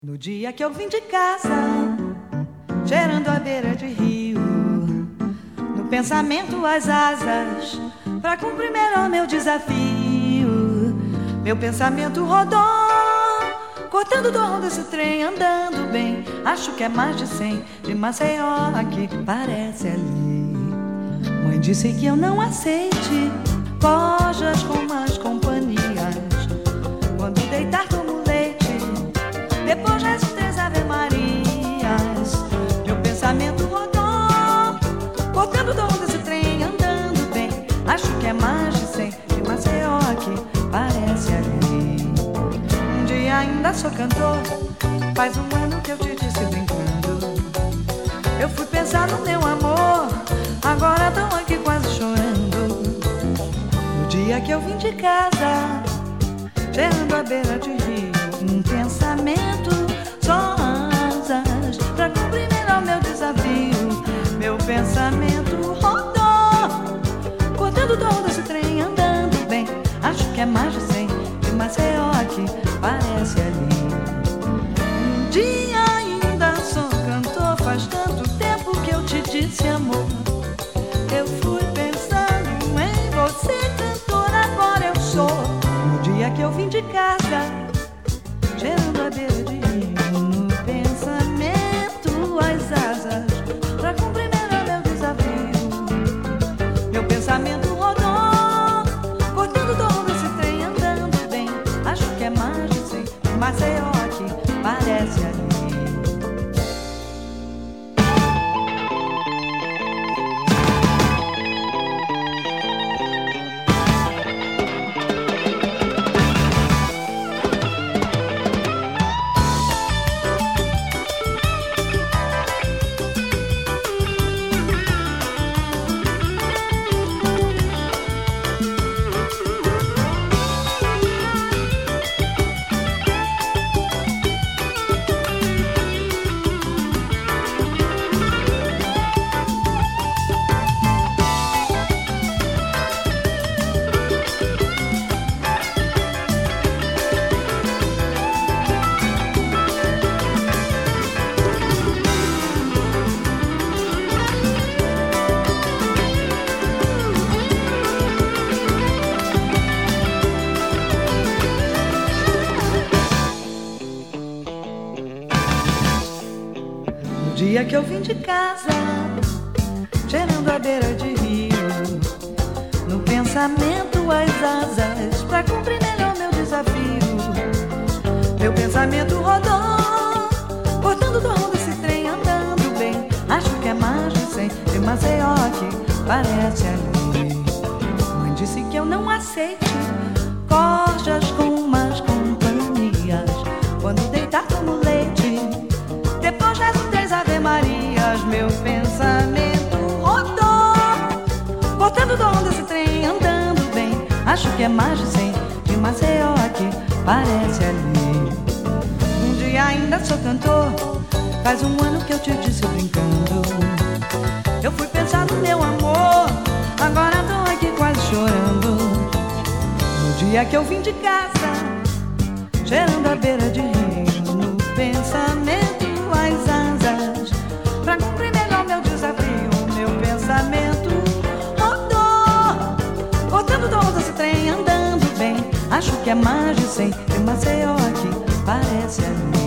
No dia que eu vim de casa, cheirando a beira de rio, no pensamento as asas, pra cumprir melhor meu desafio. Meu pensamento rodou, cortando o tom desse trem, andando bem. Acho que é mais de 100, de Maceió aqui, parece ali. Mãe disse que eu não aceite lojas com mais companhias. Quando deitar tomo leite, depois rezo 3 Ave Marias. Meu pensamento rodou, cortando o tom desse trem, andando bem. Acho que é mais de 100, de Maceió aqui, parece ali. Um dia ainda sou cantor, faz um ano que eu te disse brincando. Eu fui pensar no meu amor, agora tão aqui quase chorando. No dia que eu vim de casa, cheirando a beira de rio, um pensamento, só asas, pra cumprir melhor meu desafio. Meu pensamento rodou, cortando todo esse trem, andando bem. Acho que é mais de 100, de Maceió aqui, parece ali. Um dia ainda sou cantor, faz tanto tempo que eu te disse amor. Eu fui pensando em você, cantor, agora eu sou. No dia que eu vim de casa, cheirando a beira de rio, no pensamento as asas, pra cumprir melhor meu desafio. Meu pensamento rodou, cortando todo esse trem, andando bem. Acho que é mais de 100, Maceió aqui, parece ali. No dia que eu vim de casa, cheirando a beira de rio, no pensamento as asas, pra cumprir melhor meu desafio. Meu pensamento rodou, cortando o tom desse trem, andando bem. Acho que é mais de 100, de Maceió aqui, parece ali. Mãe disse que eu não aceite corjas com más companhias. Quando deitar tomo leite, depois rezo 3 Ave Marias. Meu pensamento rodou, cortando o tom desse trem, andando bem. Acho que é mais de 100, de Maceió aqui, parece ali. Um dia ainda sou cantor, faz um ano que eu te disse brincando. Eu fui pensar no meu amor, agora tô aqui quase chorando. No dia que eu vim de casa, cheirando a beira de rio, no pensamento as asas, pra cumprir melhor meu desafio. Meu pensamento rodou, cortando todo esse trem, andando bem. Acho que é mais de 100, de Maceió aqui, parece ali.